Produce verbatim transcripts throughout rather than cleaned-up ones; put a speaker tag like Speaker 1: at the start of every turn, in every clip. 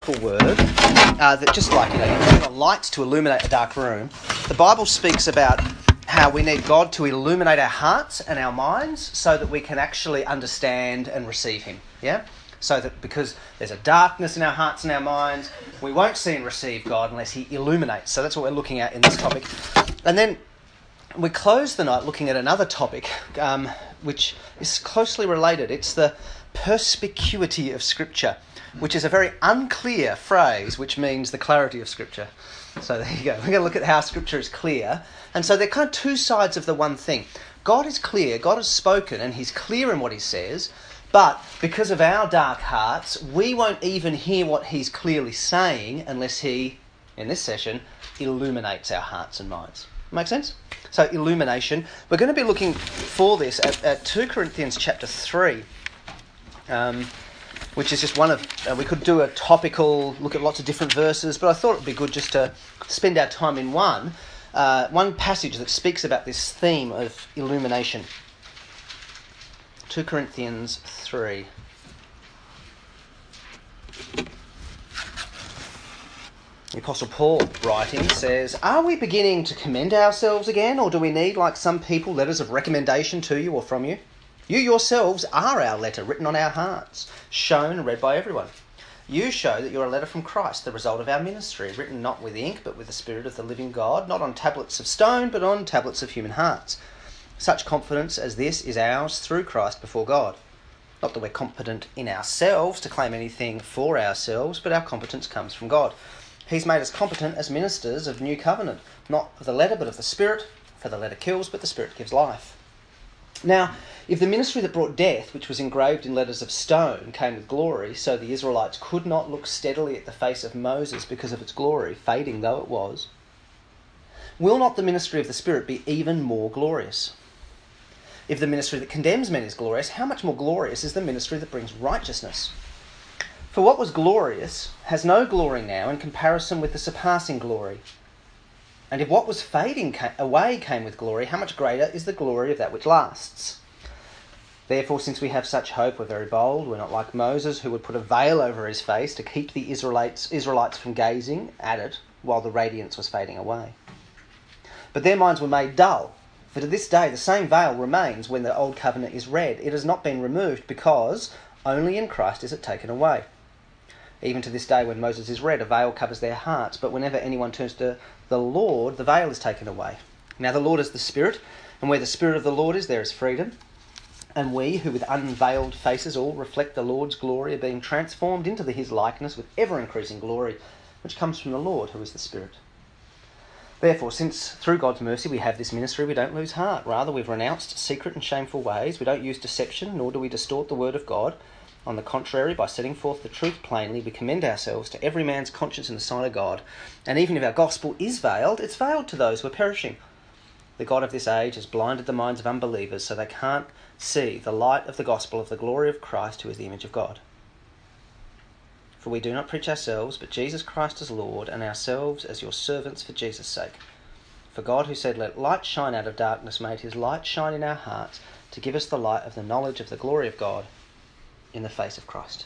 Speaker 1: biblical word uh, that just like, you know, you turn on lights to illuminate a dark room, the Bible speaks about how we need God to illuminate our hearts and our minds so that we can actually understand and receive him, yeah? So that because there's a darkness in our hearts and our minds, we won't see and receive God unless he illuminates. So that's what we're looking at in this topic. And then we close the night looking at another topic, um, which is closely related. It's the perspicuity of Scripture, which is a very unclear phrase, which means the clarity of Scripture. So there you go. We're going to look at how Scripture is clear. And so they're kind of two sides of the one thing. God is clear, God has spoken, and he's clear in what he says, but because of our dark hearts, we won't even hear what he's clearly saying unless he, in this session, illuminates our hearts and minds. Make sense? So illumination. We're going to be looking for this at, at two Corinthians chapter three, um, which is just one of... Uh, we could do a topical, look at lots of different verses, but I thought it would be good just to spend our time in one, uh, one passage that speaks about this theme of illumination. two Corinthians three. The Apostle Paul, writing, says, "Are we beginning to commend ourselves again, or do we need, like some people, letters of recommendation to you or from you? You yourselves are our letter, written on our hearts, shown and read by everyone. You show that you're a letter from Christ, the result of our ministry, written not with ink, but with the Spirit of the living God, not on tablets of stone, but on tablets of human hearts. Such confidence as this is ours through Christ before God. Not that we're competent in ourselves to claim anything for ourselves, but our competence comes from God. He's made us competent as ministers of the new covenant, not of the letter, but of the Spirit, for the letter kills, but the Spirit gives life. Now, if the ministry that brought death, which was engraved in letters of stone, came with glory, so the Israelites could not look steadily at the face of Moses because of its glory, fading though it was, will not the ministry of the Spirit be even more glorious? If the ministry that condemns men is glorious, how much more glorious is the ministry that brings righteousness? For what was glorious has no glory now in comparison with the surpassing glory. And if what was fading away came with glory, how much greater is the glory of that which lasts? Therefore, since we have such hope, we're very bold. We're not like Moses, who would put a veil over his face to keep the Israelites, Israelites from gazing at it while the radiance was fading away. But their minds were made dull. For to this day the same veil remains when the old covenant is read. It has not been removed because only in Christ is it taken away. Even to this day when Moses is read, a veil covers their hearts, but whenever anyone turns to the Lord, the veil is taken away. Now the Lord is the Spirit, and where the Spirit of the Lord is, there is freedom. And we, who with unveiled faces all reflect the Lord's glory, are being transformed into his likeness with ever-increasing glory, which comes from the Lord, who is the Spirit. Therefore, since through God's mercy we have this ministry, we don't lose heart. Rather, we've renounced secret and shameful ways. We don't use deception, nor do we distort the word of God. On the contrary, by setting forth the truth plainly, we commend ourselves to every man's conscience in the sight of God. And even if our gospel is veiled, it's veiled to those who are perishing. The God of this age has blinded the minds of unbelievers so they can't see the light of the gospel of the glory of Christ, who is the image of God. For we do not preach ourselves, but Jesus Christ as Lord, and ourselves as your servants for Jesus' sake. For God, who said, "Let light shine out of darkness," made his light shine in our hearts to give us the light of the knowledge of the glory of God in the face of Christ.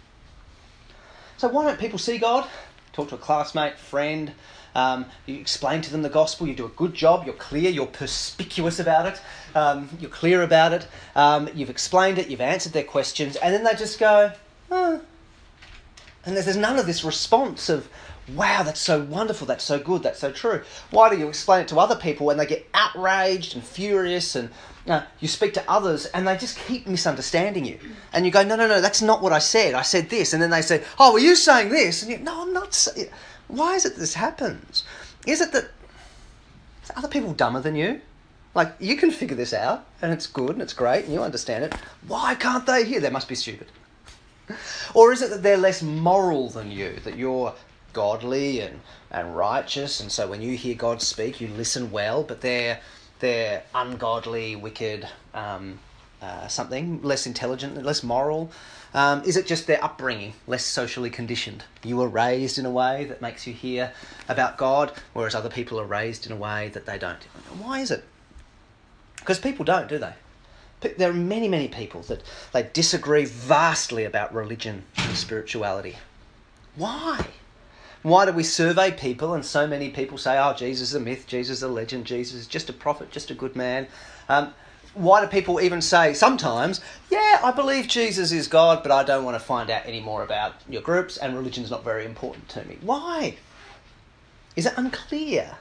Speaker 1: So why don't people see God? Talk to a classmate, friend, um, you explain to them the gospel, you do a good job, you're clear, you're perspicuous about it, um, you're clear about it, um, you've explained it, you've answered their questions, and then they just go, oh. And there's, there's none of this response of, wow, that's so wonderful, that's so good, that's so true. Why do you explain it to other people and they get outraged and furious, and uh, you speak to others and they just keep misunderstanding you? And you go, no, no, no, that's not what I said. I said this. And then they say, oh, were you saying this? And you no, I'm not saying... Why is it this happens? Is it that are other people dumber than you? Like, you can figure this out and it's good and it's great and you understand it. Why can't they hear? They must be stupid. Or is it that they're less moral than you, that you're godly and, and righteous, and so when you hear God speak, you listen well, but they're they're ungodly, wicked, um, uh, something, less intelligent, less moral? Um, is it just their upbringing, less socially conditioned? You were raised in a way that makes you hear about God, whereas other people are raised in a way that they don't. Why is it? Because people don't, do they? There are many, many people that they disagree vastly about religion and spirituality. Why? Why do we survey people and so many people say, oh, Jesus is a myth, Jesus is a legend, Jesus is just a prophet, just a good man? Um, why do people even say sometimes, yeah, I believe Jesus is God, but I don't want to find out any more about your groups and religion's not very important to me? Why? Is it unclear?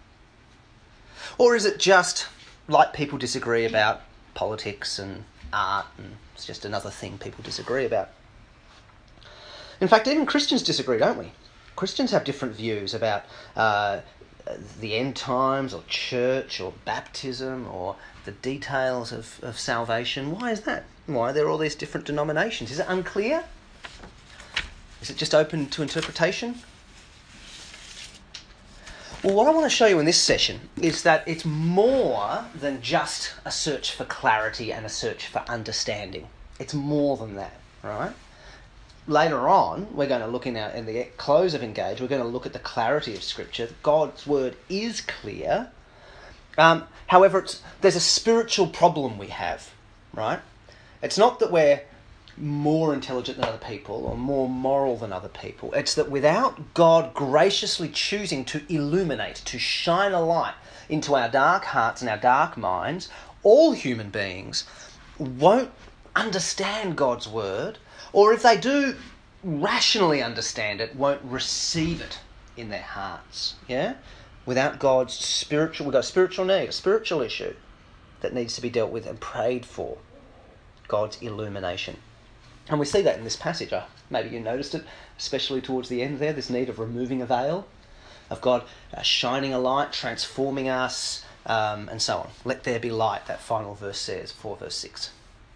Speaker 1: Or is it just like people disagree about politics and art and it's just another thing people disagree about? In fact, even Christians disagree, don't we? Christians have different views about uh, the end times or church or baptism or the details of, of salvation. Why is that? Why are there all these different denominations? Is it unclear? Is it just open to interpretation? Well, what I want to show you in this session is that it's more than just a search for clarity and a search for understanding. It's more than that, right? Later on, we're going to look in, our, in the close of Engage, we're going to look at the clarity of Scripture. God's word is clear. Um, however, it's, there's a spiritual problem we have, right? It's not that we're more intelligent than other people or more moral than other people. It's that without God graciously choosing to illuminate, to shine a light into our dark hearts and our dark minds, all human beings won't understand God's word, or if they do rationally understand it, won't receive it in their hearts. Yeah? Without God's spiritual, we've got a spiritual need, a spiritual issue that needs to be dealt with and prayed for. God's illumination. And we see that in this passage. Uh, maybe you noticed it, especially towards the end there, this need of removing a veil, of God uh, shining a light, transforming us, um, and so on. Let there be light, that final verse says, four verse six.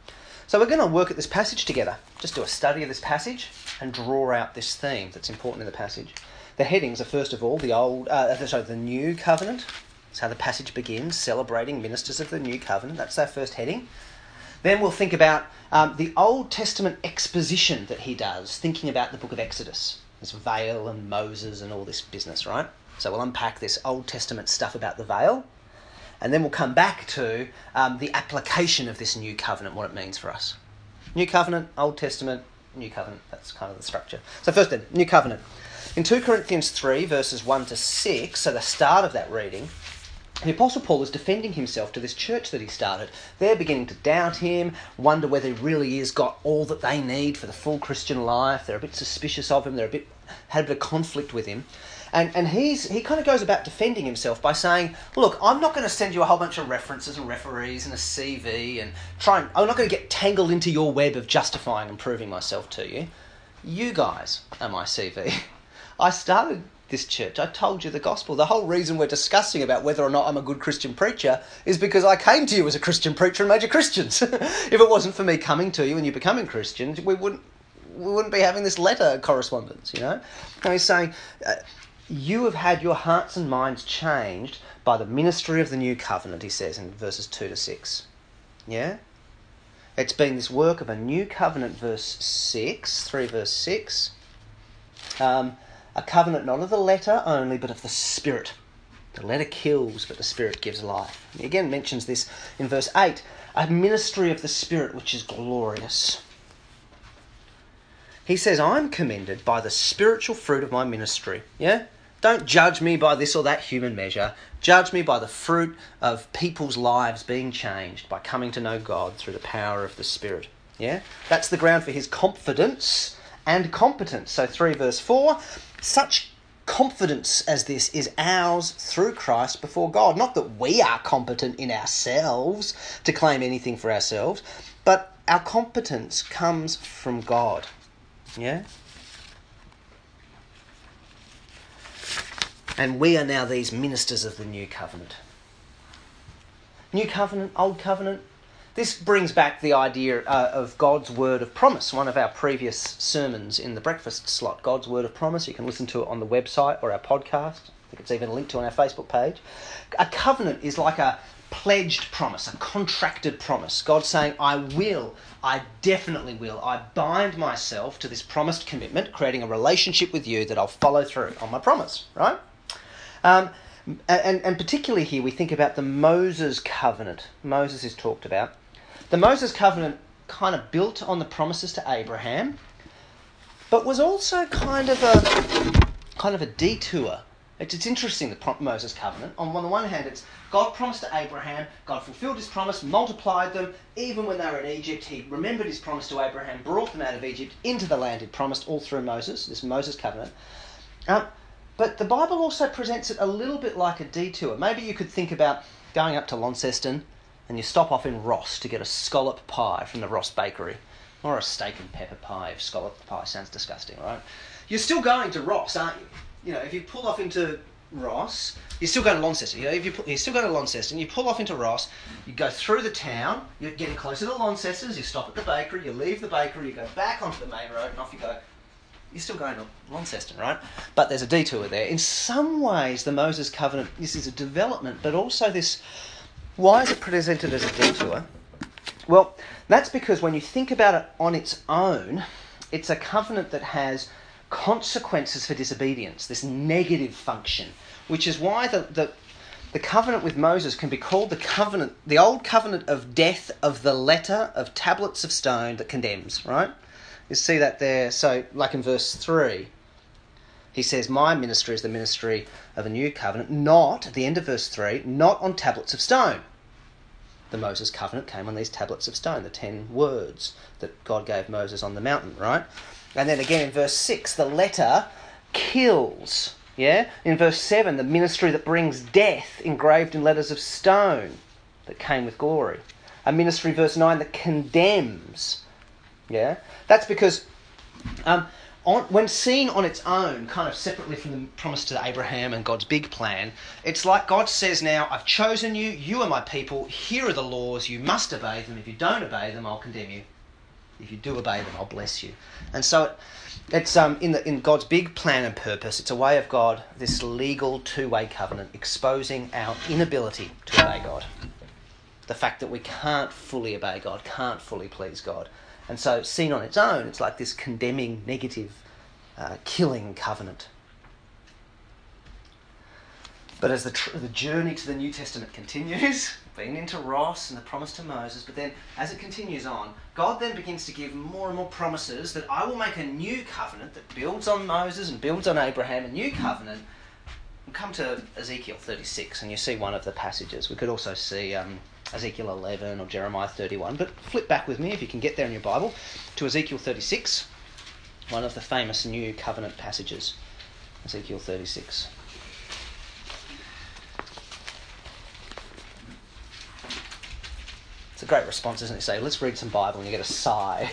Speaker 1: So we're going to work at this passage together, just do a study of this passage and draw out this theme that's important in the passage. The headings are, first of all, the old, uh, sorry, the new covenant. That's how the passage begins, celebrating ministers of the new covenant. That's our first heading. Then we'll think about um, the Old Testament exposition that he does, thinking about the book of Exodus. This veil and Moses and all this business, right? So we'll unpack this Old Testament stuff about the veil. And then we'll come back to um, the application of this new covenant, what it means for us. New covenant, Old Testament, new covenant. That's kind of the structure. So first then, new covenant. In two Corinthians three, verses one to six, so the start of that reading, the Apostle Paul is defending himself to this church that he started. They're beginning to doubt him, wonder whether he really is got all that they need for the full Christian life. They're a bit suspicious of him. They're a bit had a bit of conflict with him. And and he's he kind of goes about defending himself by saying, look, I'm not going to send you a whole bunch of references and referees and a C V and try and, I'm not going to get tangled into your web of justifying and proving myself to you. You guys are my C V. I started this church. I told you the gospel. The whole reason we're discussing about whether or not I'm a good Christian preacher is because I came to you as a Christian preacher and made you Christians. If it wasn't for me coming to you and you becoming Christians, we wouldn't we wouldn't be having this letter correspondence, you know? And he's saying, uh, you have had your hearts and minds changed by the ministry of the new covenant, he says in verses two to six. Yeah? It's been this work of a new covenant, verse six, three verse six. Um, a covenant not of the letter only, but of the Spirit. The letter kills, but the Spirit gives life. He again mentions this in verse eight. A ministry of the Spirit which is glorious. He says, I'm commended by the spiritual fruit of my ministry. Yeah? Don't judge me by this or that human measure. Judge me by the fruit of people's lives being changed by coming to know God through the power of the Spirit. Yeah? That's the ground for his confidence and competence. So three verse four, such confidence as this is ours through Christ before God. Not that we are competent in ourselves to claim anything for ourselves, but our competence comes from God. Yeah? And we are now these ministers of the new covenant. New covenant, old covenant. This brings back the idea uh, of God's word of promise, one of our previous sermons in the breakfast slot. God's word of promise. You can listen to it on the website or our podcast. I think it's even linked to on our Facebook page. A covenant is like a pledged promise, a contracted promise. God saying, I will, I definitely will. I bind myself to this promised commitment, creating a relationship with you that I'll follow through on my promise, right? Um, and, and particularly here we think about the Moses covenant. Moses is talked about. The Moses covenant kind of built on the promises to Abraham, but was also kind of a kind of a detour. It's, it's interesting, the Moses covenant. On the one hand, it's God promised to Abraham, God fulfilled his promise, multiplied them. Even when they were in Egypt, he remembered his promise to Abraham, brought them out of Egypt into the land he'd promised, all through Moses, this Moses covenant. Um, but the Bible also presents it a little bit like a detour. Maybe you could think about going up to Launceston and you stop off in Ross to get a scallop pie from the Ross bakery. Or a steak and pepper pie. If scallop pie sounds disgusting, right? You're still going to Ross, aren't you? You know, if you pull off into Ross, you're still going to Launceston. You know, if you pull, you're still going to Launceston, you pull off into Ross, you go through the town, you're getting closer to Launceston's, you stop at the bakery, you leave the bakery, you go back onto the main road, and off you go. You're still going to Launceston, right? But there's a detour there. In some ways, the Moses covenant, this is a development, but also this, why is it presented as a detour? Well, that's because when you think about it on its own, it's a covenant that has consequences for disobedience, this negative function, which is why the, the the covenant with Moses can be called the covenant, the old covenant of death of the letter of tablets of stone that condemns, right? You see that there. So, like in verse three, he says, my ministry is the ministry of a new covenant, not, at the end of verse three, not on tablets of stone. The Moses covenant came on these tablets of stone, the ten words that God gave Moses on the mountain, right? And then again in verse six, the letter kills, yeah? In verse seven, the ministry that brings death engraved in letters of stone that came with glory. A ministry, verse nine, that condemns, yeah? That's because um, on, when seen on its own, kind of separately from the promise to Abraham and God's big plan, it's like God says now, I've chosen you, you are my people, here are the laws, you must obey them. If you don't obey them, I'll condemn you. If you do obey them, I'll bless you. And so it, it's um, in the in God's big plan and purpose, it's a way of God, this legal two-way covenant, exposing our inability to obey God. The fact that we can't fully obey God, can't fully please God. And so seen on its own, it's like this condemning, negative, uh, killing covenant. But as the tr- the journey to the New Testament continues, been into Ross and the promise to Moses, but then as it continues on, God then begins to give more and more promises that I will make a new covenant that builds on Moses and builds on Abraham, a new covenant. We'll come to Ezekiel thirty-six and you see one of the passages. We could also see um, Ezekiel eleven or Jeremiah thirty-one, but flip back with me if you can get there in your Bible to Ezekiel thirty-six, one of the famous new covenant passages. Ezekiel thirty-six. It's a great response, isn't it? You say, let's read some Bible, and you get a sigh.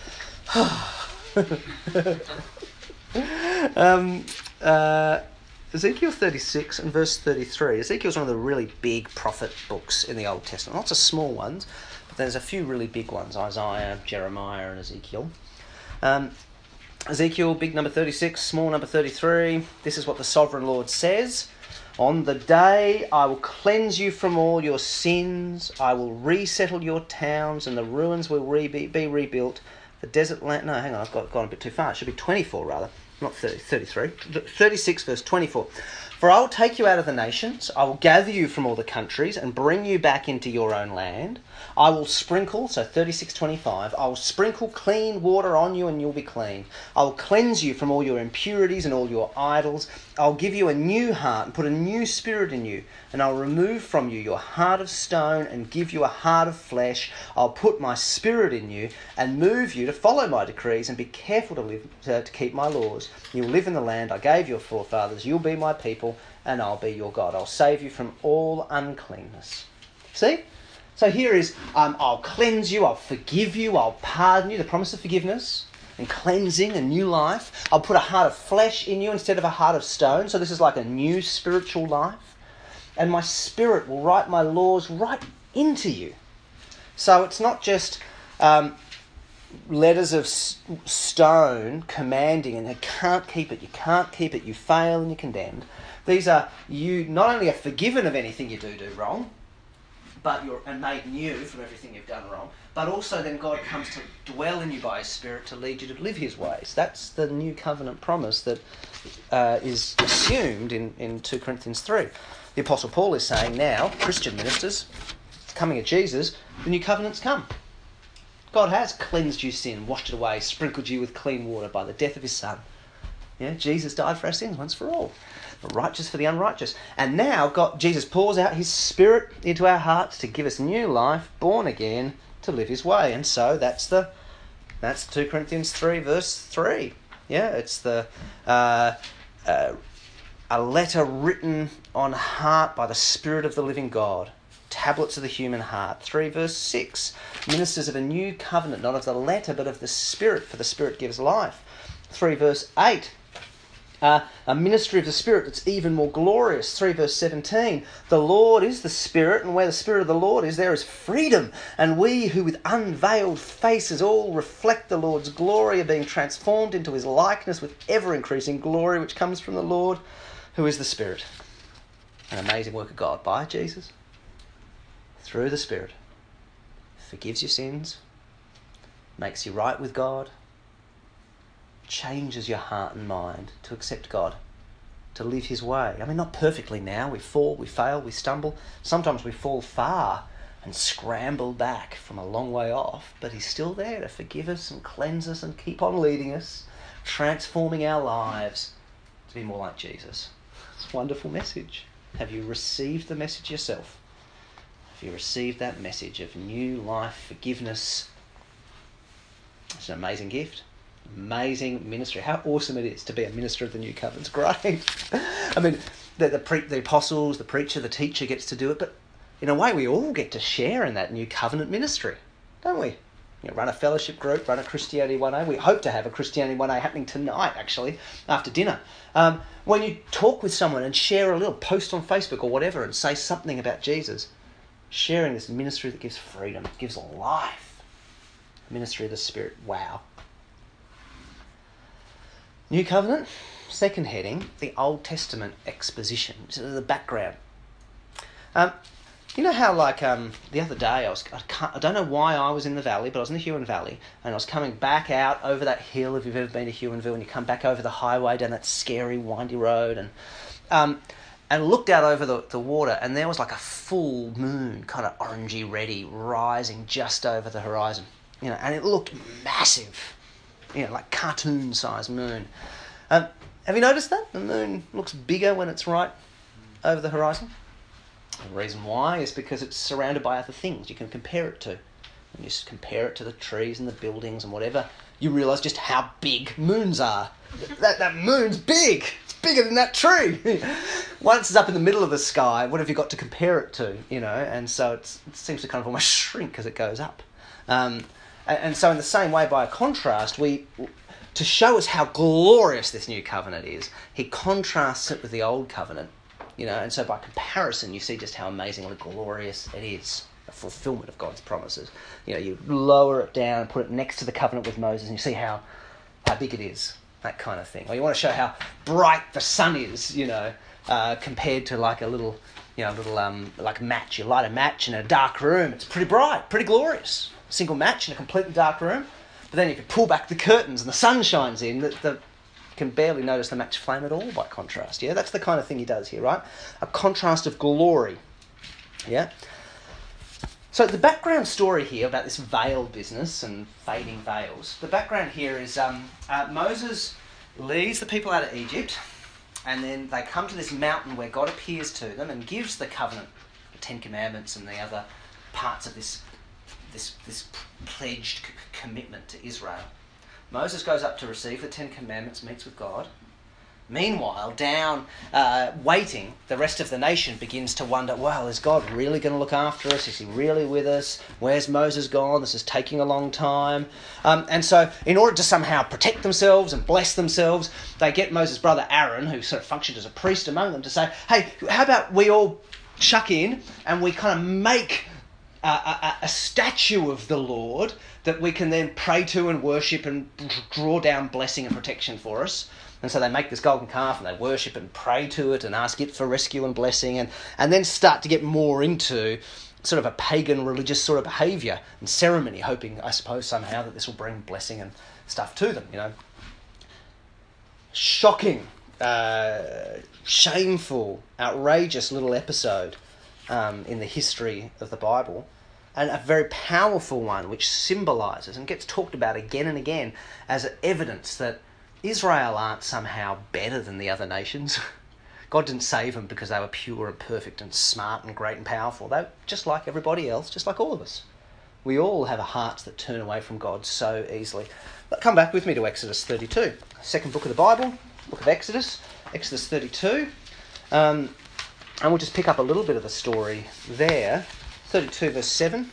Speaker 1: um, uh, Ezekiel thirty-six and verse thirty-three. Ezekiel's one of the really big prophet books in the Old Testament. Lots of small ones, but there's a few really big ones. Isaiah, Jeremiah, and Ezekiel. Um, Ezekiel, big number thirty-six, small number thirty-three. This is what the Sovereign Lord says. On the day I will cleanse you from all your sins, I will resettle your towns, and the ruins will re- be, be rebuilt. The desert land... No, hang on, I've got, gone a bit too far. It should be twenty-four, rather. Not thirty, thirty-three. thirty-six, verse twenty-four. For I will take you out of the nations, I will gather you from all the countries, and bring you back into your own land. I will sprinkle, so thirty-six twenty-five, I will sprinkle clean water on you and you'll be clean. I will cleanse you from all your impurities and all your idols. I'll give you a new heart and put a new spirit in you. And I'll remove from you your heart of stone and give you a heart of flesh. I'll put my spirit in you and move you to follow my decrees and be careful to live to, to keep my laws. You'll live in the land I gave your forefathers. You'll be my people and I'll be your God. I'll save you from all uncleanness. See? So here is, um, I'll cleanse you, I'll forgive you, I'll pardon you, the promise of forgiveness and cleansing, a new life. I'll put a heart of flesh in you instead of a heart of stone. So this is like a new spiritual life. And my spirit will write my laws right into you. So it's not just um, letters of s- stone commanding and you can't keep it, you can't keep it, you fail and you're condemned. These are, you not only are forgiven of anything you do do wrong, but you're and made new from everything you've done wrong, but also then God comes to dwell in you by His Spirit to lead you to live His ways. That's the new covenant promise that uh, is assumed in, in two Corinthians three. The Apostle Paul is saying now, Christian ministers, coming of Jesus, the new covenant's come. God has cleansed you sin, washed it away, sprinkled you with clean water by the death of his Son. Yeah, Jesus died for our sins once for all. The righteous for the unrighteous. And now God, Jesus pours out his Spirit into our hearts to give us new life, born again, to live his way. And so that's the that's two Corinthians three, verse three. Yeah, it's the uh, uh, a letter written on heart by the Spirit of the living God. Tablets of the human heart. three verse six. Ministers of a new covenant, not of the letter, but of the Spirit, for the Spirit gives life. three verse eight. Uh, a ministry of the Spirit that's even more glorious. three verse seventeen. The Lord is the Spirit, and where the Spirit of the Lord is, there is freedom. And we who with unveiled faces all reflect the Lord's glory are being transformed into his likeness with ever-increasing glory which comes from the Lord, who is the Spirit. An amazing work of God by Jesus, through the Spirit. Forgives your sins, makes you right with God, changes your heart and mind to accept God, to live his way. I mean, not perfectly now. We fall, we fail, we stumble. Sometimes we fall far and scramble back from a long way off, but he's still there to forgive us and cleanse us and keep on leading us, transforming our lives to be more like Jesus. It's a wonderful message. Have you received the message yourself? Have you received that message of new life, forgiveness? It's an amazing gift. Amazing ministry. How awesome it is to be a minister of the new covenant. It's great. I mean, the the, pre- the apostles, the preacher, the teacher gets to do it, but in a way we all get to share in that new covenant ministry, don't we? You know, run a fellowship group, run a Christianity one A. We hope to have a Christianity one A happening tonight, actually, after dinner. Um, when you talk with someone and share a little post on Facebook or whatever and say something about Jesus, sharing this ministry that gives freedom, gives life. Ministry of the Spirit. Wow. New Covenant, second heading, the Old Testament exposition, so the background. Um, you know how, like, um, the other day, I was I, can't, I don't know why I was in the valley, but I was in the Huon Valley, and I was coming back out over that hill, if you've ever been to Huonville, and you come back over the highway down that scary, windy road, and um, and looked out over the, the water, and there was like a full moon, kind of orangey, reddy, rising just over the horizon, you know, and it looked massive. You know, like cartoon-sized moon. Um, have you noticed that? The moon looks bigger when it's right over the horizon. The reason why is because it's surrounded by other things you can compare it to. When you just compare it to the trees and the buildings and whatever, you realise just how big moons are. That that moon's big. It's bigger than that tree. Once it's up in the middle of the sky, what have you got to compare it to? You know, and so it's, it seems to kind of almost shrink as it goes up. Um, And so in the same way, by contrast, we, to show us how glorious this new covenant is, he contrasts it with the old covenant, you know, and so by comparison, you see just how amazingly glorious it is, the fulfillment of God's promises. You know, you lower it down and put it next to the covenant with Moses, and you see how, how big it is, that kind of thing. Or you want to show how bright the sun is, you know, uh, compared to like a little, you know, little, um, like match. You light a match in a dark room, it's pretty bright, pretty glorious. Single match in a completely dark room, but then if you pull back the curtains and the sun shines in, the, the, you can barely notice the match flame at all by contrast. Yeah, that's the kind of thing he does here, right? A contrast of glory. Yeah. So the background story here about this veil business and fading veils, the background here is um, uh, Moses leads the people out of Egypt, and then they come to this mountain where God appears to them and gives the covenant, the Ten Commandments and the other parts of this This, this pledged c- commitment to Israel. Moses goes up to receive the Ten Commandments, meets with God. Meanwhile, down, uh, waiting, the rest of the nation begins to wonder, well, is God really going to look after us? Is he really with us? Where's Moses gone? This is taking a long time. Um, and so, in order to somehow protect themselves and bless themselves, they get Moses' brother Aaron, who sort of functioned as a priest among them, to say, hey, how about we all chuck in and we kind of make A, a, a statue of the Lord that we can then pray to and worship and draw down blessing and protection for us. And so they make this golden calf and they worship and pray to it and ask it for rescue and blessing, and, and then start to get more into sort of a pagan religious sort of behaviour and ceremony, hoping, I suppose, somehow that this will bring blessing and stuff to them, you know. Shocking, uh, shameful, outrageous little episode um, in the history of the Bible. and a very powerful one, which symbolises and gets talked about again and again as evidence that Israel aren't somehow better than the other nations. God didn't save them because they were pure and perfect and smart and great and powerful. They're just like everybody else, just like all of us. We all have hearts that turn away from God so easily. But come back with me to Exodus thirty-two, second book of the Bible, book of Exodus, Exodus thirty-two. Um, and we'll just pick up a little bit of the story there. thirty-two verse seven.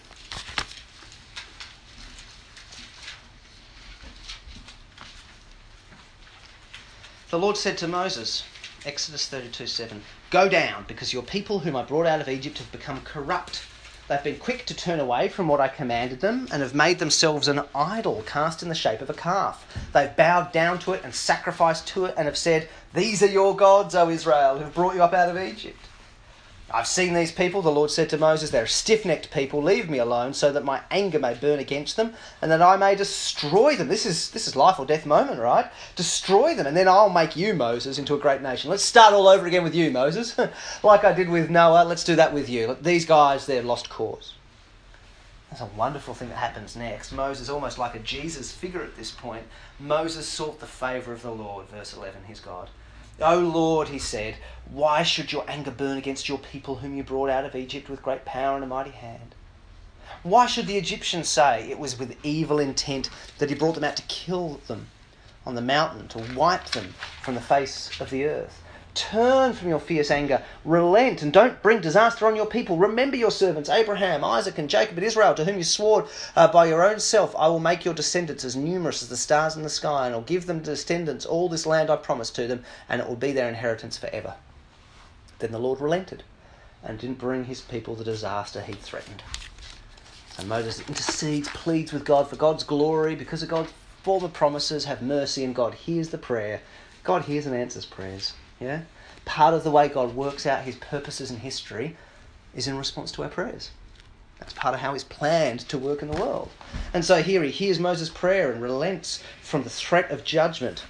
Speaker 1: The Lord said to Moses, Exodus thirty-two seven, "Go down, because your people whom I brought out of Egypt have become corrupt. They've been quick to turn away from what I commanded them and have made themselves an idol cast in the shape of a calf. They've bowed down to it and sacrificed to it and have said, 'These are your gods, O Israel, who have brought you up out of Egypt.' I've seen these people," the Lord said to Moses. "They're stiff-necked people. Leave me alone so that my anger may burn against them and that I may destroy them." This is this is life or death moment, right? Destroy them, and then I'll make you, Moses, into a great nation. Let's start all over again with you, Moses. Like I did with Noah, let's do that with you. Look, these guys, they're lost cause. That's a wonderful thing that happens next. Moses, almost like a Jesus figure at this point. Moses sought the favour of the Lord, verse eleven, his God. "O Lord," he said, "why should your anger burn against your people whom you brought out of Egypt with great power and a mighty hand? Why should the Egyptians say it was with evil intent that he brought them out to kill them on the mountain, to wipe them from the face of the earth? Turn from your fierce anger, relent, and don't bring disaster on your people. Remember your servants Abraham, Isaac, and Jacob and Israel, to whom you swore uh, by your own self, I will make your descendants as numerous as the stars in the sky, and I'll give them descendants all this land I promised to them, and it will be their inheritance forever." Then the Lord relented and didn't bring his people the disaster he threatened. And Moses intercedes, pleads with God for God's glory, because of God's former promises. Have mercy, and God hears the prayer. God hears and answers prayers. Yeah, part of the way God works out his purposes in history is in response to our prayers. That's part of how he's planned to work in the world. And so here he hears Moses' prayer and relents from the threat of judgment.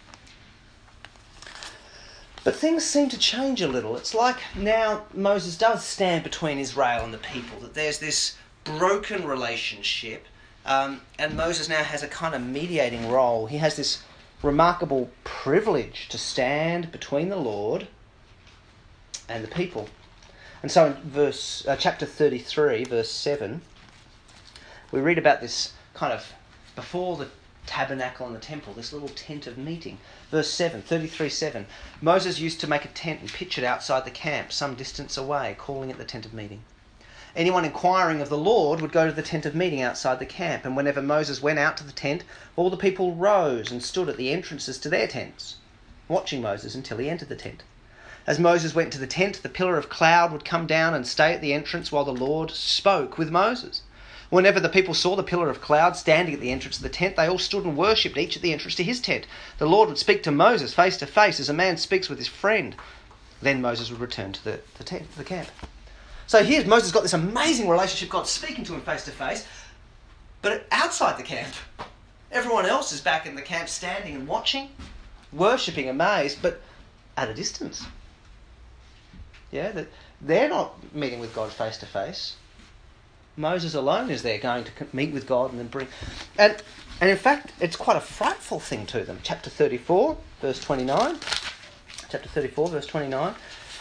Speaker 1: But things seem to change a little. It's like now Moses does stand between Israel and the people, that there's this broken relationship, um, and Moses now has a kind of mediating role. He has this remarkable privilege to stand between the Lord and the people. And so in verse uh, chapter thirty-three, verse seven, we read about this kind of before the tabernacle and the temple, this little tent of meeting. Verse seven, thirty-three seven, "Moses used to make a tent and pitch it outside the camp some distance away, calling it the tent of meeting. Anyone inquiring of the Lord would go to the tent of meeting outside the camp, and whenever Moses went out to the tent, all the people rose and stood at the entrances to their tents, watching Moses until he entered the tent. As Moses went to the tent, the pillar of cloud would come down and stay at the entrance while the Lord spoke with Moses. Whenever the people saw the pillar of cloud standing at the entrance of the tent, they all stood and worshipped, each at the entrance to his tent. The Lord would speak to Moses face to face as a man speaks with his friend. Then Moses would return to the, the tent, the camp." So here's Moses got this amazing relationship, God speaking to him face to face, but outside the camp, everyone else is back in the camp standing and watching, worshipping, amazed, but at a distance. Yeah, that they're not meeting with God face to face. Moses alone is there going to meet with God and then bring... And, and in fact, it's quite a frightful thing to them. Chapter thirty-four, verse twenty-nine. Chapter thirty-four, verse twenty-nine.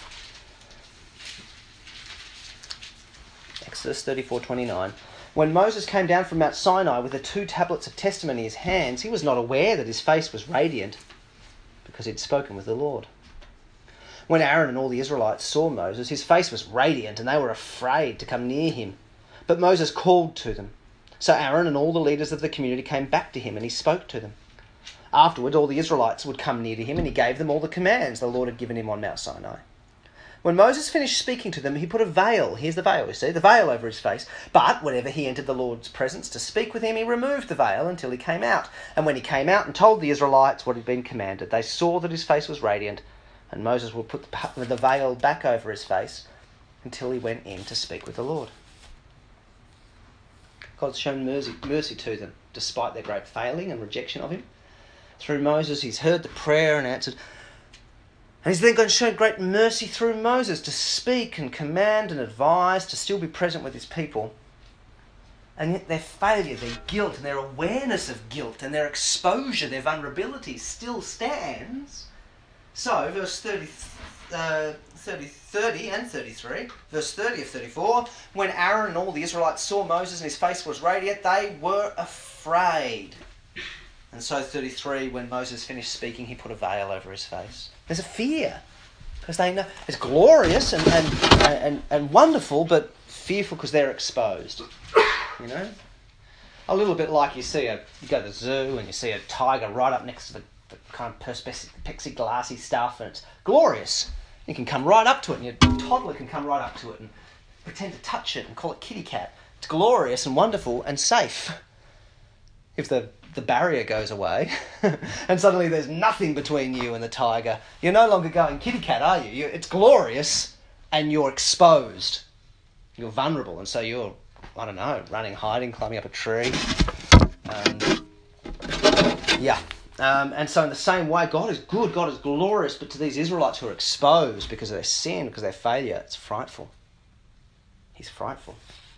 Speaker 1: Exodus thirty-four twenty-nine. "When Moses came down from Mount Sinai with the two tablets of testimony in his hands, he was not aware that his face was radiant, because he'd spoken with the Lord. When Aaron and all the Israelites saw Moses, his face was radiant, and they were afraid to come near him. But Moses called to them. So Aaron and all the leaders of the community came back to him, and he spoke to them. Afterwards, all the Israelites would come near to him, and he gave them all the commands the Lord had given him on Mount Sinai. When Moses finished speaking to them, he put a veil, here's the veil, you see, the veil over his face. But whenever he entered the Lord's presence to speak with him, he removed the veil until he came out. And when he came out and told the Israelites what had been commanded, they saw that his face was radiant, and Moses would put the, the veil back over his face until he went in to speak with the Lord." God's shown mercy, mercy to them, despite their great failing and rejection of him. Through Moses, he's heard the prayer and answered. And he's then going to show great mercy through Moses to speak and command and advise, to still be present with his people. And yet their failure, their guilt, and their awareness of guilt, and their exposure, their vulnerability still stands. So, verse thirty, uh, thirty, thirty and thirty-three, verse thirty of thirty-four, when Aaron and all the Israelites saw Moses and his face was radiant, they were afraid. And so thirty-three, when Moses finished speaking, he put a veil over his face. There's a fear, because they know it's glorious and, and, and, and wonderful, but fearful because they're exposed. You know? A little bit like you see a, you go to the zoo and you see a tiger right up next to the, the kind of plexiglassy stuff, and it's glorious. You can come right up to it, and your toddler can come right up to it and pretend to touch it and call it kitty cat. It's glorious and wonderful and safe. If the, the barrier goes away and suddenly there's nothing between you and the tiger, you're no longer going kitty cat, are you? You're, it's glorious and you're exposed. You're vulnerable, and so you're, I don't know, running, hiding, climbing up a tree. Um, yeah. Um, and so in the same way, God is good, God is glorious, but to these Israelites who are exposed because of their sin, because of their failure, it's frightful. He's frightful.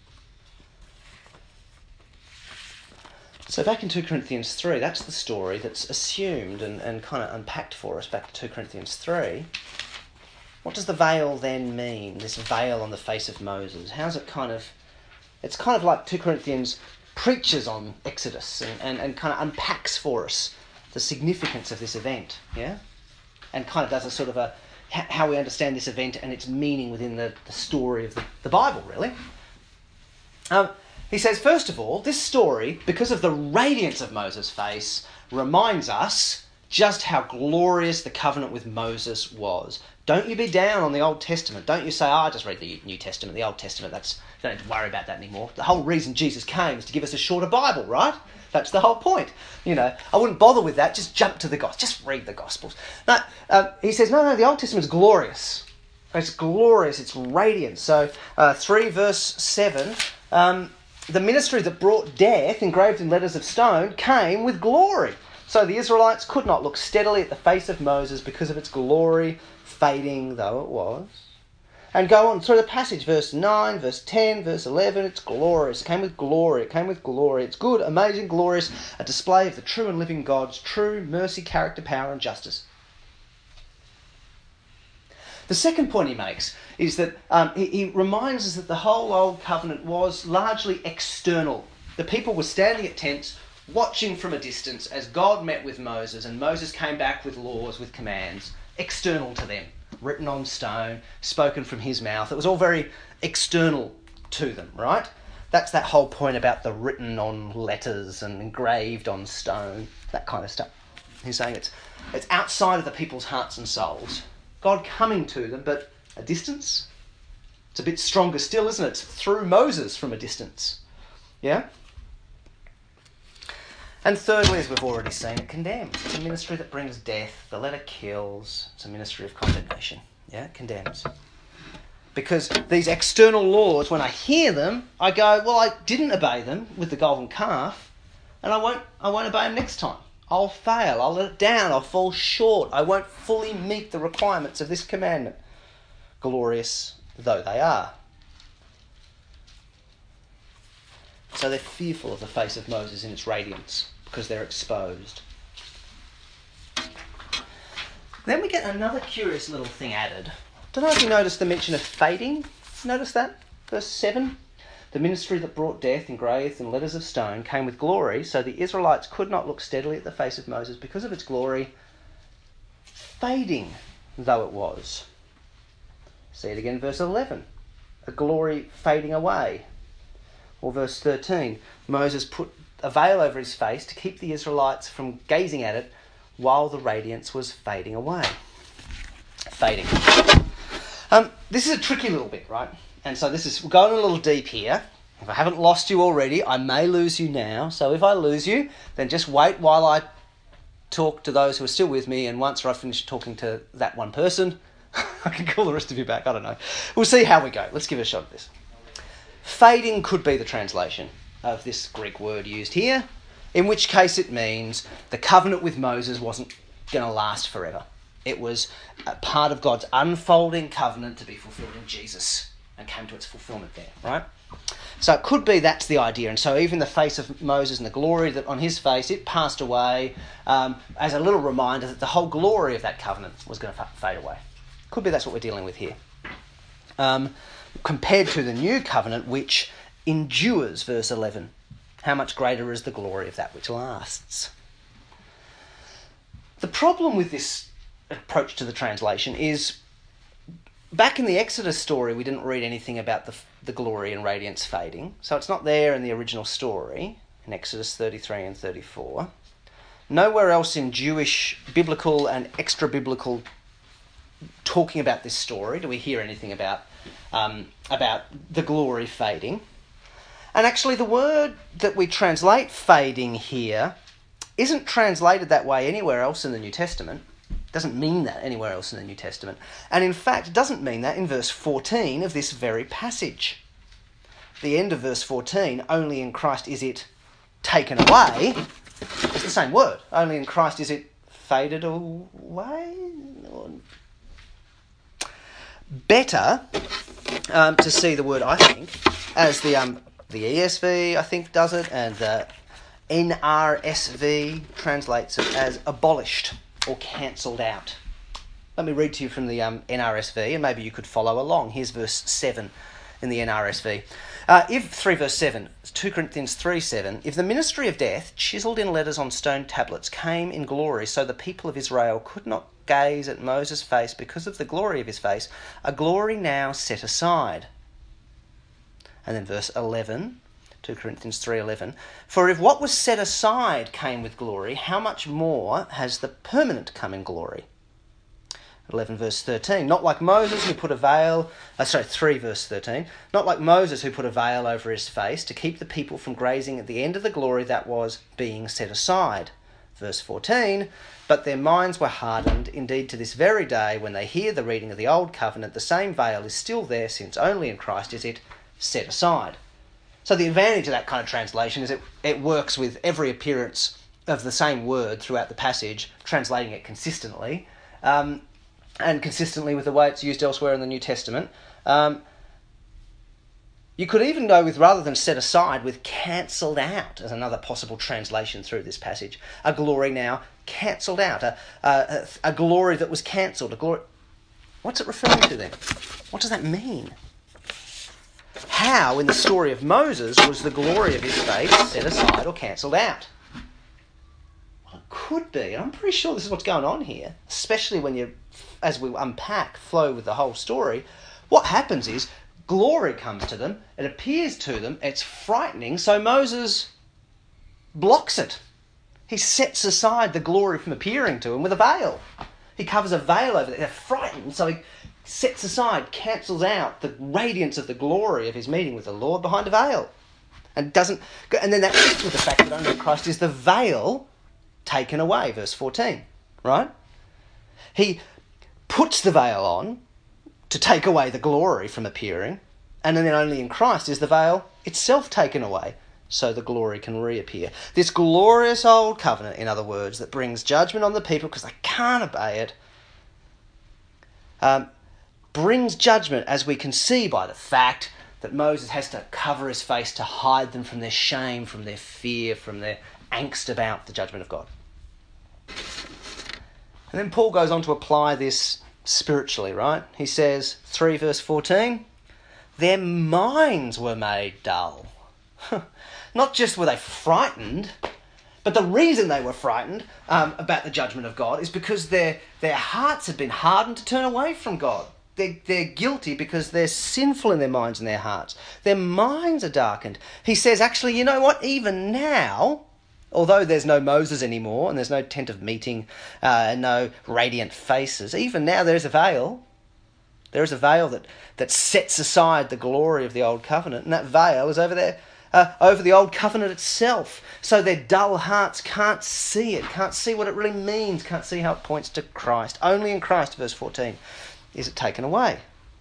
Speaker 1: So back in Second Corinthians three, that's the story that's assumed and, and kind of unpacked for us back to Second Corinthians three. What does the veil then mean, this veil on the face of Moses? How's it kind of... It's kind of like Second Corinthians preaches on Exodus and, and, and kind of unpacks for us the significance of this event, yeah? And kind of does a sort of a... how we understand this event and its meaning within the, the story of the, the Bible, really. Um, he says, first of all, this story, because of the radiance of Moses' face, reminds us just how glorious the covenant with Moses was. Don't you be down on the Old Testament. Don't you say, oh, I just read the New Testament, the Old Testament, that's, you don't need to worry about that anymore. The whole reason Jesus came is to give us a shorter Bible, right? That's the whole point. You know, I wouldn't bother with that, just jump to the Gospels, just read the Gospels. No, uh, he says, no, no, the Old Testament is glorious. It's glorious, it's radiant. So, uh, three verse seven, um, the ministry that brought death, engraved in letters of stone, came with glory. So the Israelites could not look steadily at the face of Moses because of its glory, fading though it was. And go on through the passage, verse nine, verse ten, verse eleven, it's glorious. It came with glory, it came with glory. It's good, amazing, glorious, a display of the true and living God's true mercy, character, power and justice. The second point he makes is that um, he, he reminds us that the whole Old Covenant was largely external. The people were standing at tents, watching from a distance as God met with Moses, and Moses came back with laws, with commands, external to them, written on stone, spoken from his mouth. It was all very external to them, right? That's that whole point about the written on letters and engraved on stone, that kind of stuff. He's saying it's it's outside of the people's hearts and souls. God coming to them, but a distance. It's a bit stronger still, isn't it? It's through Moses from a distance. Yeah? And thirdly, as we've already seen, it condemns. It's a ministry that brings death. The letter kills. It's a ministry of condemnation. Yeah, it condemns. Because these external laws, when I hear them, I go, well, I didn't obey them with the golden calf, and I won't I won't obey them next time. I'll fail. I'll let it down. I'll fall short. I won't fully meet the requirements of this commandment, glorious though they are. So they're fearful of the face of Moses in its radiance because they're exposed. Then we get another curious little thing added. Don't know if you noticed the mention of fading. Notice that? Verse seven. The ministry that brought death, engraved in letters of stone, came with glory, so the Israelites could not look steadily at the face of Moses because of its glory, fading though it was. See it again, verse eleven. A glory fading away. Or verse thirteen. Moses put a veil over his face to keep the Israelites from gazing at it while the radiance was fading away. Fading. Um, this is a tricky little bit, right? And so this is, we're going a little deep here. If I haven't lost you already, I may lose you now. So if I lose you, then just wait while I talk to those who are still with me, and once I've finished talking to that one person, I can call the rest of you back. I don't know. We'll see how we go. Let's give it a shot at this. Fading could be the translation of this Greek word used here, in which case it means the covenant with Moses wasn't going to last forever. It was a part of God's unfolding covenant to be fulfilled in Jesus, and came to its fulfillment there, right? So it could be that's the idea. And so even the face of Moses and the glory that on his face, it passed away um, as a little reminder that the whole glory of that covenant was going to f- fade away. Could be that's what we're dealing with here. Um, compared to the new covenant, which endures, verse eleven. How much greater is the glory of that which lasts? The problem with this approach to the translation is, back in the Exodus story, we didn't read anything about the, the glory and radiance fading. So it's not there in the original story, in Exodus thirty-three and thirty-four. Nowhere else in Jewish biblical and extra-biblical talking about this story do we hear anything about um, about the glory fading. And actually the word that we translate fading here isn't translated that way anywhere else in the New Testament. It doesn't mean that anywhere else in the New Testament. And in fact, it doesn't mean that in verse fourteen of this very passage. The end of verse fourteen, only in Christ is it taken away, it's the same word. Only in Christ is it faded away. Better um, to see the word, I think, as the um, the E S V, I think, does it, and the N R S V translates it as abolished or cancelled out. Let me read to you from the um, N R S V, and maybe you could follow along. Here's verse seven in the N R S V. Uh, if three verse seven, two Corinthians three seven, if the ministry of death, chiselled in letters on stone tablets, came in glory, so the people of Israel could not gaze at Moses' face because of the glory of his face, a glory now set aside. And then verse eleven, two Corinthians three eleven, for if what was set aside came with glory, how much more has the permanent come in glory? eleven verse thirteen, not like Moses who put a veil, uh, sorry, three verse thirteen, not like Moses who put a veil over his face to keep the people from grazing at the end of the glory that was being set aside. Verse fourteen, but their minds were hardened, indeed to this very day when they hear the reading of the old covenant, the same veil is still there, since only in Christ is it set aside. So the advantage of that kind of translation is it, it works with every appearance of the same word throughout the passage, translating it consistently, um, and consistently with the way it's used elsewhere in the New Testament. Um, you could even go with, rather than set aside, with cancelled out as another possible translation through this passage. A glory now cancelled out, a, a, a glory that was cancelled. A glory. What's it referring to then? What does that mean? How, in the story of Moses, was the glory of his face set aside or cancelled out? Well, it could be, and I'm pretty sure this is what's going on here, especially when you, as we unpack, flow with the whole story. What happens is, glory comes to them, it appears to them, it's frightening, so Moses blocks it. He sets aside the glory from appearing to him with a veil. He covers a veil over it. They're frightened, so he sets aside, cancels out the radiance of the glory of his meeting with the Lord behind a veil. And doesn't, and then that fits with the fact that only in Christ is the veil taken away, verse fourteen, right? He puts the veil on to take away the glory from appearing, and then only in Christ is the veil itself taken away, so the glory can reappear. This glorious old covenant, in other words, that brings judgment on the people because they can't obey it, um, brings judgment, as we can see by the fact that Moses has to cover his face to hide them from their shame, from their fear, from their angst about the judgment of God. And then Paul goes on to apply this spiritually, right? He says, three verse fourteen, their minds were made dull. Not just were they frightened, but the reason they were frightened um, about the judgment of God is because their their hearts had been hardened to turn away from God. They're, they're guilty because they're sinful in their minds and their hearts. Their minds are darkened. He says, actually, you know what? Even now, although there's no Moses anymore and there's no tent of meeting uh, and no radiant faces, even now there's a veil. There is a veil that, that sets aside the glory of the old covenant, and that veil is over there, uh, over the old covenant itself. So their dull hearts can't see it, can't see what it really means, can't see how it points to Christ. Only in Christ, verse fourteen, is it taken away.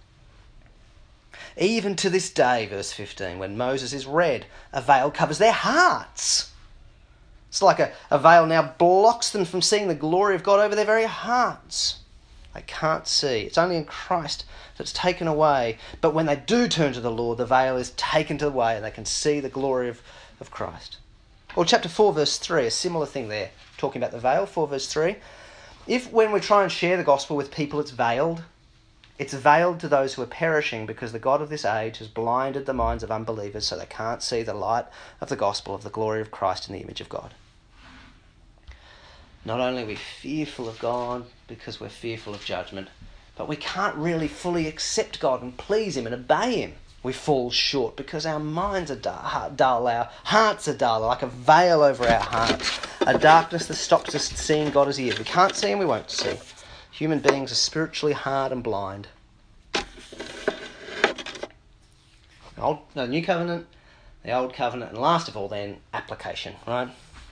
Speaker 1: Even to this day, verse fifteen, when Moses is read, a veil covers their hearts. It's like a, a veil now blocks them from seeing the glory of God over their very hearts. They can't see. It's only in Christ that's taken away. But when they do turn to the Lord, the veil is taken away and they can see the glory of, of Christ. Or chapter four, verse three, a similar thing there, talking about the veil, four, verse three. If when we try and share the gospel with people it's veiled, it's veiled to those who are perishing because the God of this age has blinded the minds of unbelievers so they can't see the light of the gospel of the glory of Christ in the image of God. Not only are we fearful of God because we're fearful of judgment, but we can't really fully accept God and please him and obey him. We fall short because our minds are dull, our hearts are dull, like a veil over our hearts, a darkness that stops us seeing God as he is. We can't see and we won't see. Human beings are spiritually hard and blind. Old, no, New Covenant, the Old Covenant, and last of all then, application, right?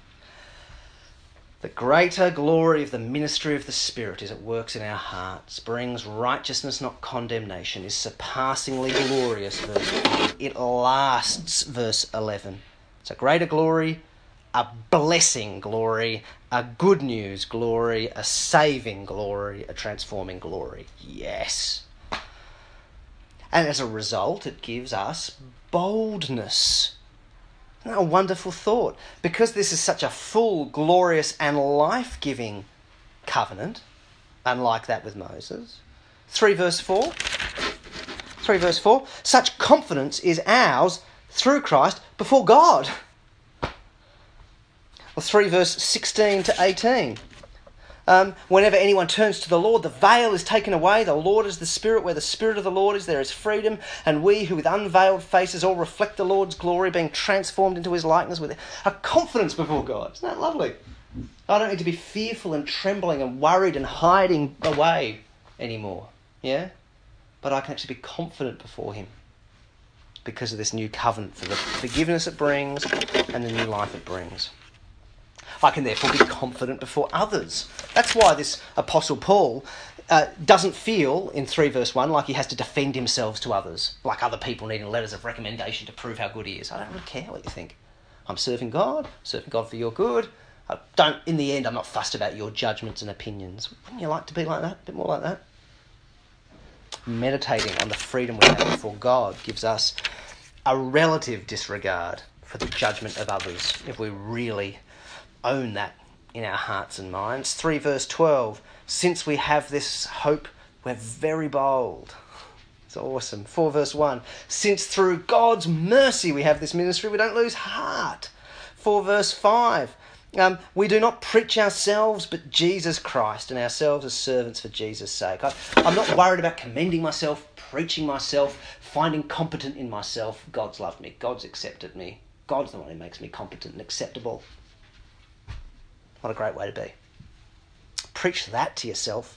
Speaker 1: The greater glory of the ministry of the Spirit as it works in our hearts, brings righteousness, not condemnation, is surpassingly glorious, verse ten. It lasts, verse eleven. It's a greater glory, a blessing glory, a good news glory, a saving glory, a transforming glory. Yes. And as a result, it gives us boldness. Isn't that a wonderful thought? Because this is such a full, glorious and life-giving covenant, unlike that with Moses. three verse four. three verse four. Such confidence is ours through Christ before God. Or three verse sixteen to eighteen. Um, whenever anyone turns to the Lord, the veil is taken away. The Lord is the Spirit. Where the Spirit of the Lord is, there is freedom. And we who with unveiled faces all reflect the Lord's glory, being transformed into his likeness with a confidence before God. Isn't that lovely? I don't need to be fearful and trembling and worried and hiding away anymore. Yeah? But I can actually be confident before him because of this new covenant, for the forgiveness it brings and the new life it brings. I can therefore be confident before others. That's why this Apostle Paul uh, doesn't feel, in three verse one, like he has to defend himself to others, like other people needing letters of recommendation to prove how good he is. I don't really care what you think. I'm serving God, serving God for your good. I don't, in the end, I'm not fussed about your judgments and opinions. Wouldn't you like to be like that? A bit more like that? Meditating on the freedom we have before God gives us a relative disregard for the judgment of others, if we really own that in our hearts and minds. three verse twelve, since we have this hope, we're very bold. It's awesome. four verse one, since through God's mercy we have this ministry, we don't lose heart. four verse five, um, we do not preach ourselves, but Jesus Christ, and ourselves as servants for Jesus' sake. I, I'm not worried about commending myself, preaching myself, finding competent in myself. God's loved me. God's accepted me. God's the one who makes me competent and acceptable. What a great way to be. Preach that to yourself.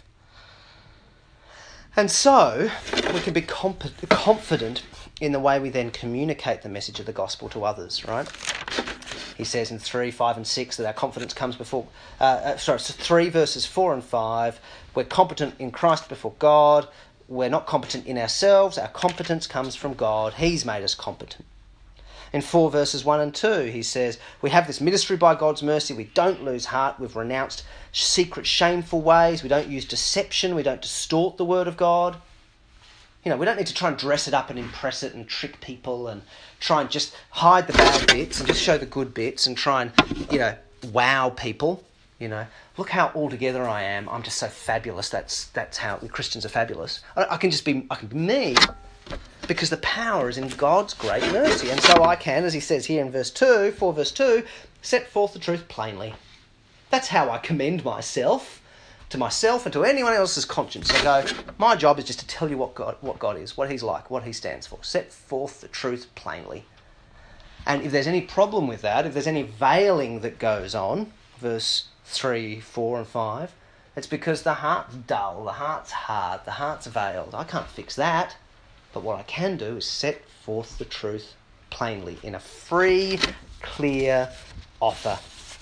Speaker 1: And so, we can be comp- confident in the way we then communicate the message of the gospel to others, right? He says in three, five and six that our confidence comes before... Uh, uh, sorry, so three verses four and five, we're competent in Christ before God. We're not competent in ourselves. Our competence comes from God. He's made us competent. In four verses one and two, he says, we have this ministry by God's mercy. We don't lose heart. We've renounced secret, shameful ways. We don't use deception. We don't distort the word of God. You know, we don't need to try and dress it up and impress it and trick people and try and just hide the bad bits and just show the good bits and try and, you know, wow people. You know, look how altogether I am. I'm just so fabulous. That's that's how Christians are fabulous. I, I can just be, I can be me. Because the power is in God's great mercy. And so I can, as he says here in verse two, four verse two, set forth the truth plainly. That's how I commend myself to myself and to anyone else's conscience. I go, my job is just to tell you what God, what God is, what he's like, what he stands for. Set forth the truth plainly. And if there's any problem with that, if there's any veiling that goes on, verse three, four and five, it's because the heart's dull, the heart's hard, the heart's veiled. I can't fix that. But what I can do is set forth the truth plainly in a free, clear offer.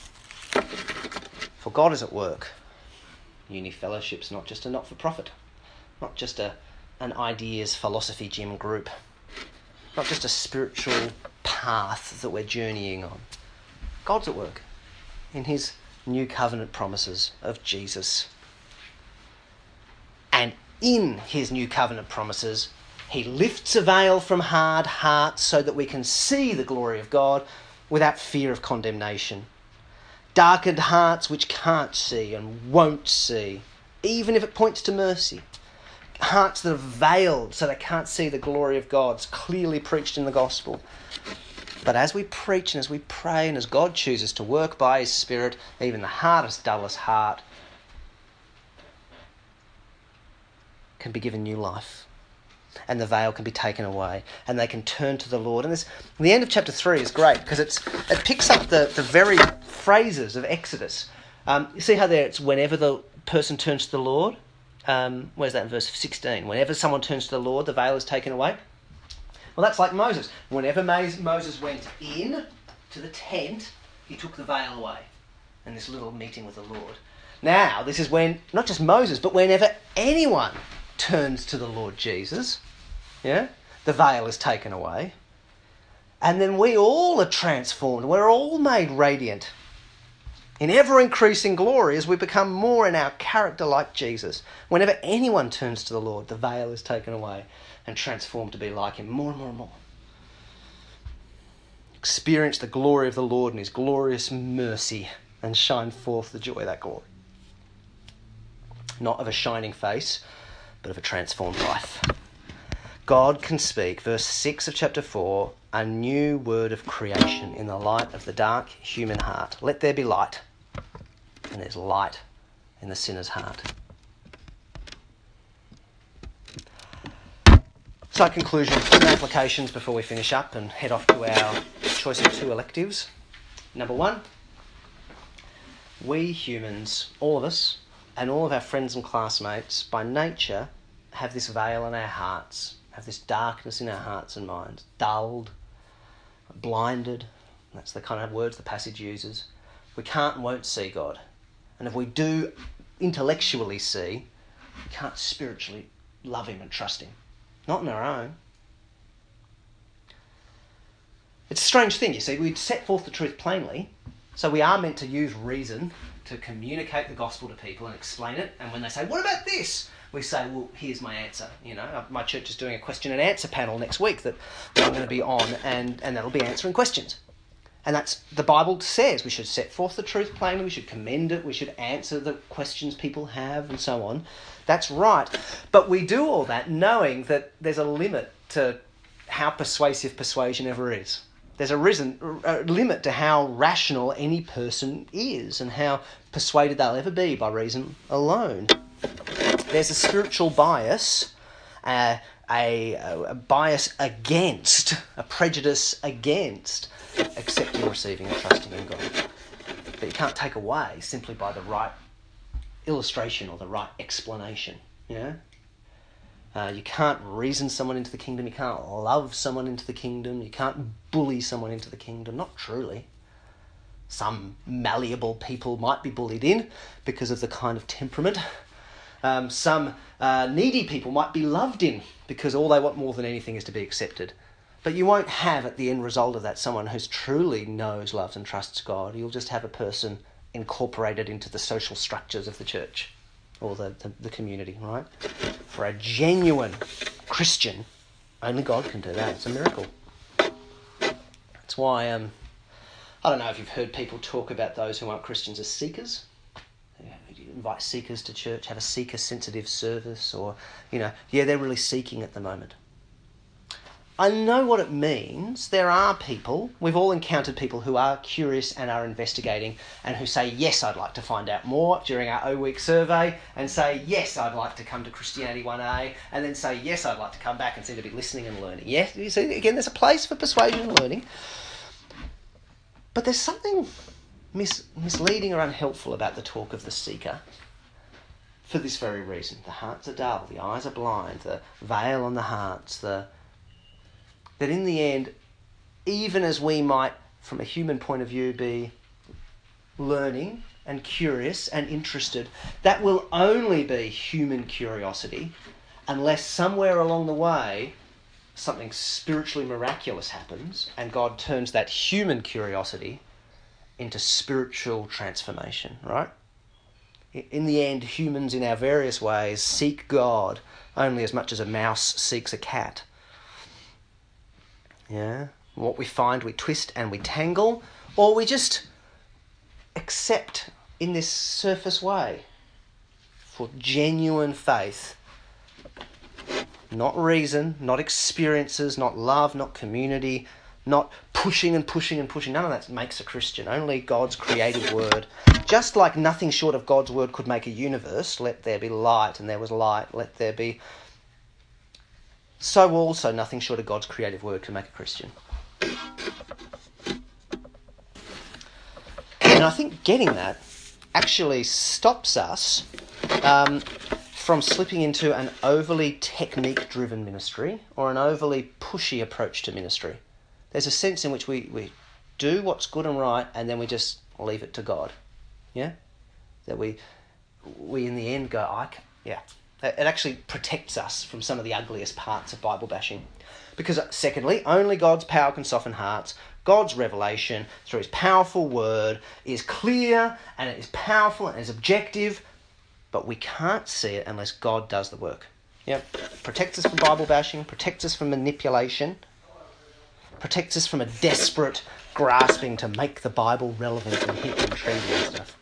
Speaker 1: For God is at work. Uni Fellowship's not just a not-for-profit, not just a an ideas philosophy gym group, not just a spiritual path that we're journeying on. God's at work in his new covenant promises of Jesus. And in his new covenant promises, he lifts a veil from hard hearts so that we can see the glory of God without fear of condemnation. Darkened hearts which can't see and won't see, even if it points to mercy. Hearts that are veiled so they can't see the glory of God. It's clearly preached in the gospel. But as we preach and as we pray and as God chooses to work by his Spirit, even the hardest, dullest heart can be given new life. And the veil can be taken away, and they can turn to the Lord. And this, the end of chapter three is great because it's it picks up the, the very phrases of Exodus. Um, you see how there it's whenever the person turns to the Lord. Um, where's that in verse sixteen? Whenever someone turns to the Lord, the veil is taken away. Well, that's like Moses. Whenever Moses went in to the tent, he took the veil away. And this little meeting with the Lord. Now, this is when not just Moses, but whenever anyone turns to the Lord Jesus, yeah, the veil is taken away. And then we all are transformed. We're all made radiant in ever-increasing glory as we become more in our character like Jesus. Whenever anyone turns to the Lord, the veil is taken away and transformed to be like him more and more and more. Experience the glory of the Lord and his glorious mercy and shine forth the joy of that glory. Not of a shining face, but of a transformed life. God can speak, verse six of chapter four, a new word of creation in the light of the dark human heart. Let there be light. And there's light in the sinner's heart. So, conclusion, some applications before we finish up and head off to our choice of two electives. Number one, we humans, all of us, and all of our friends and classmates, by nature, have this veil in our hearts, have this darkness in our hearts and minds, dulled, blinded. That's the kind of words the passage uses. We can't and won't see God. And if we do intellectually see, we can't spiritually love him and trust him. Not on our own. It's a strange thing, you see. We set forth the truth plainly, so we are meant to use reason to communicate the gospel to people and explain it. And when they say, what about this? We say, well, here's my answer. You know, my church is doing a question and answer panel next week that I'm going to be on, and, and that'll be answering questions. And that's, the Bible says we should set forth the truth plainly, we should commend it, we should answer the questions people have, and so on. That's right. But we do all that knowing that there's a limit to how persuasive persuasion ever is. There's a, reason, a limit to how rational any person is and how persuaded they'll ever be by reason alone. There's a spiritual bias, uh, a, a bias against, a prejudice against accepting, receiving and trusting in God. But you can't take away simply by the right illustration or the right explanation. You know? Uh, you can't reason someone into the kingdom. You can't love someone into the kingdom. You can't bully someone into the kingdom. Not truly. Some malleable people might be bullied in because of the kind of temperament. Um, some uh, needy people might be loved in because all they want more than anything is to be accepted. But you won't have at the end result of that someone who truly knows, loves and trusts God. You'll just have a person incorporated into the social structures of the church or the, the, the community, right? For a genuine Christian, only God can do that. It's a miracle. That's why, um, I don't know if you've heard people talk about those who aren't Christians as seekers. You invite seekers to church, have a seeker-sensitive service, or, you know, yeah, they're really seeking at the moment. I know what it means. There are people, we've all encountered people who are curious and are investigating and who say, yes, I'd like to find out more during our O-Week survey, and say, yes, I'd like to come to Christianity one A, and then say, yes, I'd like to come back and seem to be listening and learning. Yes, you see, again, there's a place for persuasion and learning. But there's something mis- misleading or unhelpful about the talk of the seeker for this very reason. The hearts are dull, the eyes are blind, the veil on the hearts, the... that in the end, even as we might, from a human point of view, be learning and curious and interested, that will only be human curiosity unless somewhere along the way something spiritually miraculous happens and God turns that human curiosity into spiritual transformation, right? In the end, humans in our various ways seek God only as much as a mouse seeks a cat. Yeah? What we find, we twist and we tangle, or we just accept in this surface way. For genuine faith, not reason, not experiences, not love, not community, not pushing and pushing and pushing. None of that makes a Christian. Only God's creative word. Just like nothing short of God's word could make a universe, let there be light, and there was light, let there be... So also nothing short of God's creative word can make a Christian. And I think getting that actually stops us um, from slipping into an overly technique-driven ministry or an overly pushy approach to ministry. There's a sense in which we, we do what's good and right and then we just leave it to God. Yeah? That we, we in the end go, I can, yeah. It actually protects us from some of the ugliest parts of Bible bashing. Because secondly, only God's power can soften hearts. God's revelation through his powerful word is clear and it is powerful and it is objective, but we can't see it unless God does the work. Yep. Protects us from Bible bashing, protects us from manipulation, protects us from a desperate grasping to make the Bible relevant and hip and trendy and stuff.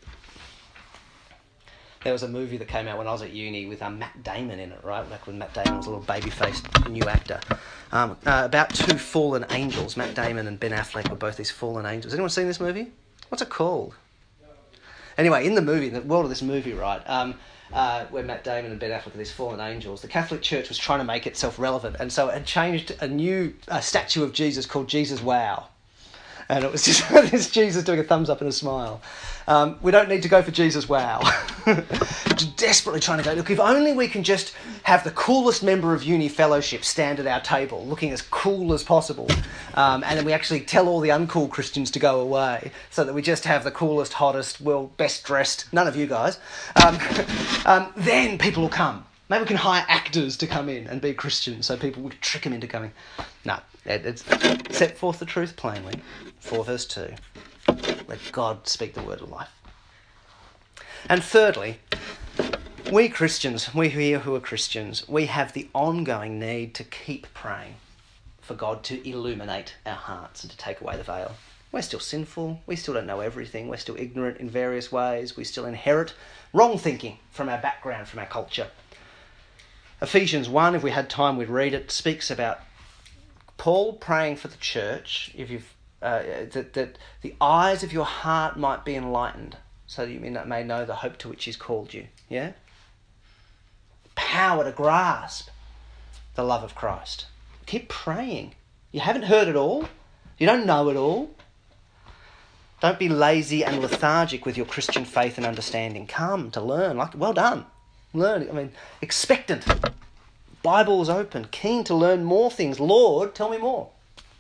Speaker 1: There was a movie that came out when I was at uni with um, Matt Damon in it, right? Back when Matt Damon was a little baby-faced new actor. Um, uh, about two fallen angels. Matt Damon and Ben Affleck were both these fallen angels. Anyone seen this movie? What's it called? Anyway, in the movie, in the world of this movie, right, um, uh, where Matt Damon and Ben Affleck are these fallen angels, the Catholic Church was trying to make itself relevant, and so it had changed a new uh, statue of Jesus called Jesus Wow. And it was just this Jesus doing a thumbs up and a smile. Um, we don't need to go for Jesus Wow. Desperately trying to go, look, if only we can just have the coolest member of uni fellowship stand at our table, looking as cool as possible, um, and then we actually tell all the uncool Christians to go away, so that we just have the coolest, hottest, well, best dressed, none of you guys, um, um, then people will come. Maybe we can hire actors to come in and be Christians, so people would trick them into coming. No, it, it's set forth the truth plainly. four verse two. Let God speak the word of life. And thirdly, we Christians, we here who are Christians, we have the ongoing need to keep praying for God to illuminate our hearts and to take away the veil. We're still sinful. We still don't know everything. We're still ignorant in various ways. We still inherit wrong thinking from our background, from our culture. Ephesians one, if we had time we'd read it, speaks about Paul praying for the church, if you've uh, that, that the eyes of your heart might be enlightened, so that you may know the hope to which he's called you. Yeah? Power to grasp the love of Christ. Keep praying. You haven't heard it all. You don't know it all. Don't be lazy and lethargic with your Christian faith and understanding. Come to learn. Like, well done. Learn. I mean, expectant. Bible's open. Keen to learn more things. Lord, tell me more.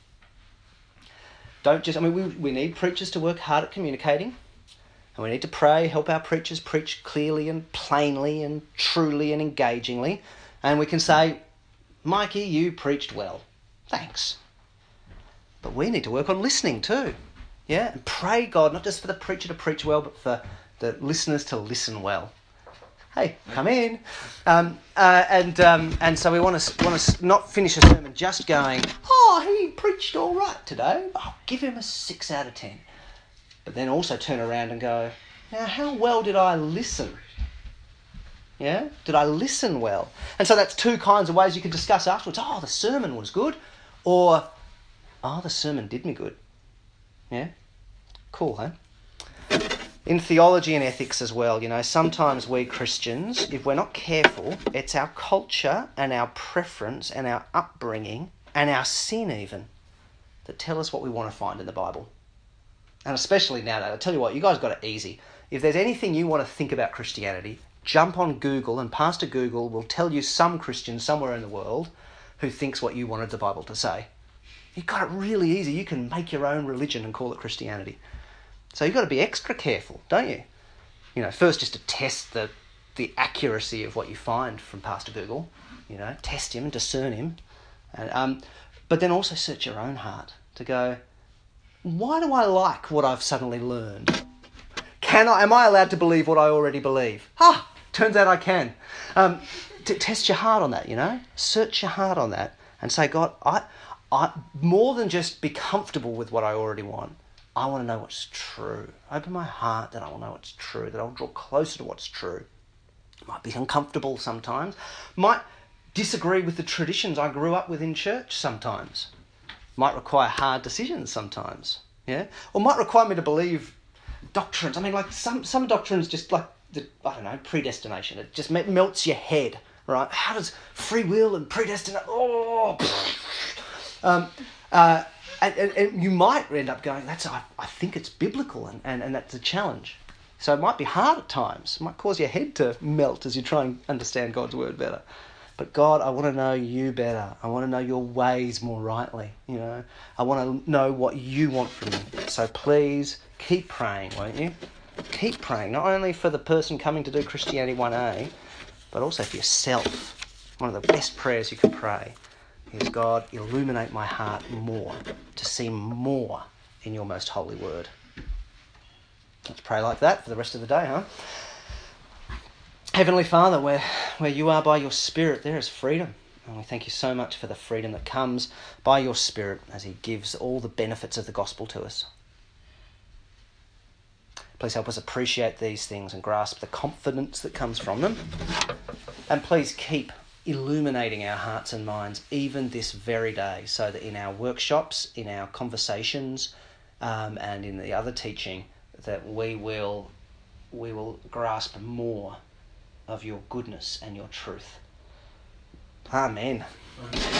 Speaker 1: Don't just... I mean, we, we need preachers to work hard at communicating. And we need to pray, help our preachers preach clearly and plainly and truly and engagingly. And we can say, Mikey, you preached well. Thanks. But we need to work on listening too. Yeah? And pray God, not just for the preacher to preach well, but for the listeners to listen well. Hey, come in. Um, uh, and um, and so we want to want to not finish a sermon just going, oh, he preached all right today. I'll give him a six out of ten. But then also turn around and go, now how well did I listen? Yeah? Did I listen well? And so that's two kinds of ways you can discuss afterwards. Oh, the sermon was good. Or, oh, the sermon did me good. Yeah? Cool, huh? In theology and ethics as well, you know, sometimes we Christians, if we're not careful, it's our culture and our preference and our upbringing and our sin even that tell us what we want to find in the Bible. And especially nowadays, I'll tell you what, you guys got it easy. If there's anything you want to think about Christianity, jump on Google and Pastor Google will tell you some Christian somewhere in the world who thinks what you wanted the Bible to say. You've got it really easy. You can make your own religion and call it Christianity. So you've got to be extra careful, don't you? You know, first just to test the the accuracy of what you find from Pastor Google. You know, test him and discern him. And, um, but then also search your own heart to go, why do I like what I've suddenly learned? Can I? Am I allowed to believe what I already believe? Ah, turns out I can. Um, t- test your heart on that, you know? Search your heart on that and say, God, I, I more than just be comfortable with what I already want, I want to know what's true. Open my heart that I will know what's true, that I'll draw closer to what's true. Might be uncomfortable sometimes. Might disagree with the traditions I grew up with in church sometimes. Might require hard decisions sometimes. Yeah? Or might require me to believe doctrines. I mean, like some, some doctrines just like, the, I don't know, predestination. It just melts your head, right? How does free will and predestination... Oh! um, uh, and, and, and you might end up going, "That's I, I think it's biblical," and, and, and that's a challenge. So it might be hard at times. It might cause your head to melt as you try and understand God's word better. But God, I want to know you better. I want to know your ways more rightly. You know, I want to know what you want from me. So please keep praying, won't you? Keep praying, not only for the person coming to do Christianity one A, but also for yourself. One of the best prayers you can pray is, God, illuminate my heart more to see more in your most holy word. Let's pray like that for the rest of the day, huh? Heavenly Father, where, where you are by your Spirit, there is freedom. And we thank you so much for the freedom that comes by your Spirit as he gives all the benefits of the gospel to us. Please help us appreciate these things and grasp the confidence that comes from them. And please keep illuminating our hearts and minds even this very day, so that in our workshops, in our conversations, um, and in the other teaching, that we will we will grasp more of your goodness and your truth. Amen.